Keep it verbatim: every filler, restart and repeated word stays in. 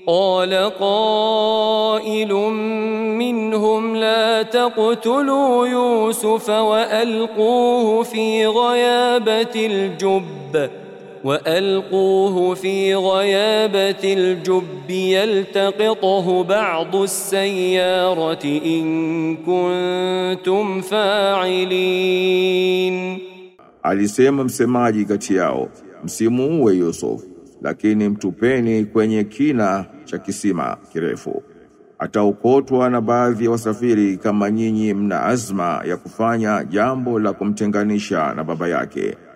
قال قائل منهم لا تقتلوا يوسف وألقوه في غيابة الجب وألقوه في غيابة الجب يلتقطه بعض السيارة إن كنتم فاعلين. Alisema msemaji kati yao, msimuue Yusuf, lakini mtupeni kwenye kina cha kisima kirefu. Ataokotwa na baadhi ya wasafiri kama nyinyi mna azma ya kufanya jambo la kumtenganisha na baba yake.